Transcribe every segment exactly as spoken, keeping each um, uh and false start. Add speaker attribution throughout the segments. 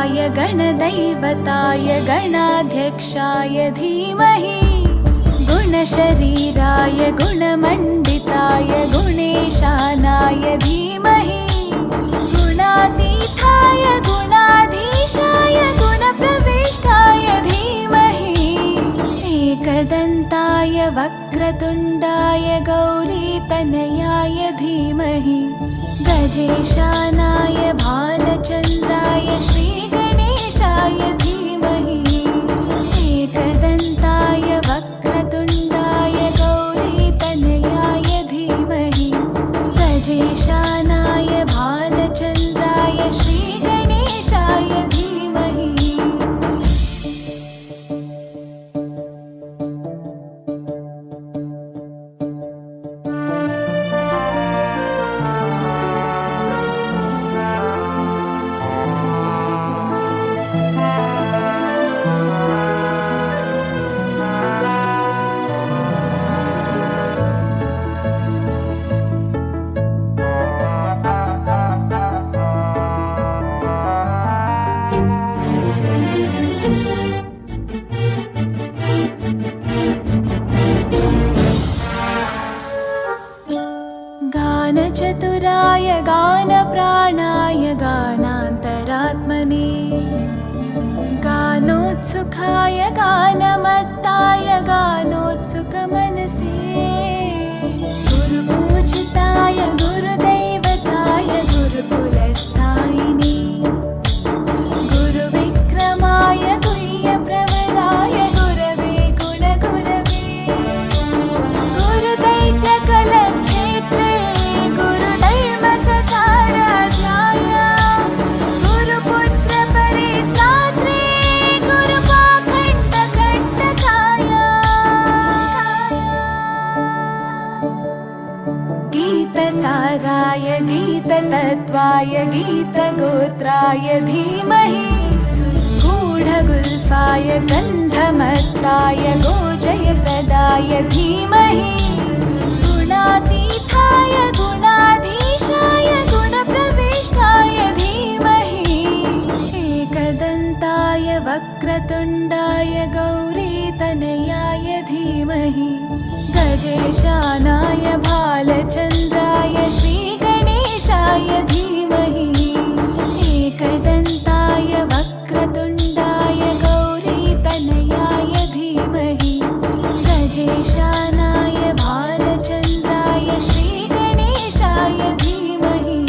Speaker 1: गणाधिपाय गणदैवताय गणाध्यक्षाय धीमहि गुणशरीराय गुणमण्डिताय गुणेशानाय धीमहि गुणातीताय गुणाधीशाय गुणप्रविष्टाय धीमहि एकदन्ताय वक्रतुण्डाय गौरीतनयाय धीमहि गजेशानाय भालचन्द्राय श्रीगणेशाय धीमहि एकदन्ताय वक्रतुण्डाय गौरीतनयाय धीमहि गजेशानाय भालचन्द्राय श्रीगणेशाय धीमहि। गानचतुराय गानप्राणाय गानान्तरात्मने गानोत्सुकाय गानमत्ताय गानोत्सुकमनसे गुरुपूजिताय गुरुदैवताय गुरुकुलस्थायिने गुरुविक्रमाय गुह्यप्रवराय गुरवे गुणगुरवे गुरुदैत्यकलक्षेत्रे गुरुधर्मसताराध्याय गुरुपुत्रपरित्रात्रे गुरुपाखण्डकण्टकाय गीतसाराय गीततत्त्वाय गीतगोत्राय धीमहि गूढगुल्फाय गन्धमत्ताय गोजयप्रदाय धीमहि गुणातीताय गुणाधीशाय गुणप्रविष्टाय धीमहि एकदन्ताय वक्रतुण्डाय गौरीतनयाय धीमहि गजेशानाय भालचन्द्राय श्रीगणेशाय धीमहि एकदन्ताय वक्रतुण्डाय गौरीतनयाय धीमहि गजेशानाय भालचन्द्राय श्रीगणेशाय धीमहि।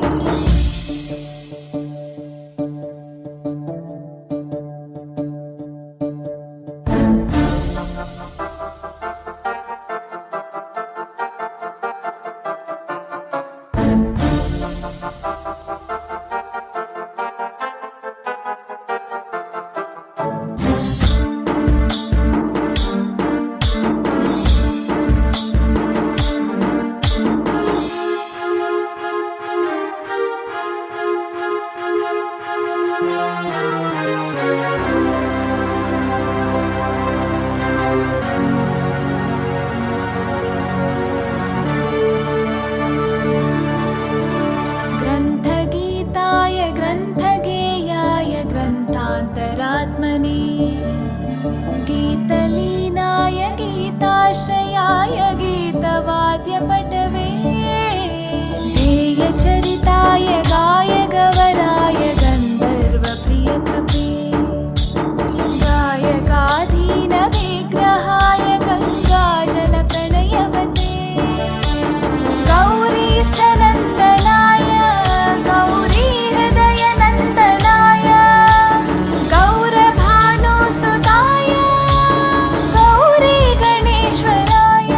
Speaker 1: ग्रन्थगीताय ग्रन्थगेयाय ग्रन्थान्तरात्मने गीतलीनाय गीताश्रयाय गीतवाद्यपटवे ध्येयचरिताय गायगवराय गन्धर्वप्रियकृपे गायकाधीनविग्रहाय गङ्गाजलप्रणयवते गौरीस्थनन्दनाय गौरीहृदयनन्दनाय गौरभानुसुताय गौरीगणेश्वराय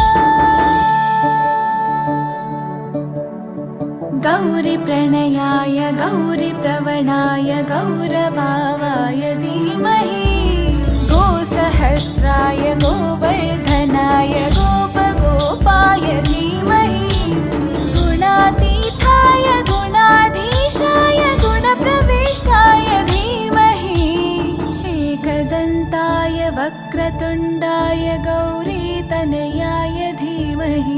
Speaker 1: गौरीप्रणयाय गौरीप्रवणाय गौरभावाय धीमहि गोसहस्राय गोवर्धनाय गोपगोपाय धीमहि गुणातीताय गुणाधीशाय गुणप्रविष्टाय धीमहि एकदन्ताय वक्रतुण्डाय गौरीतनयाय धीमहि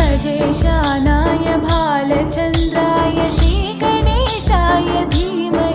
Speaker 1: गजेशानाय भालचन्द्राय श्रीगणेशाय धीमहि।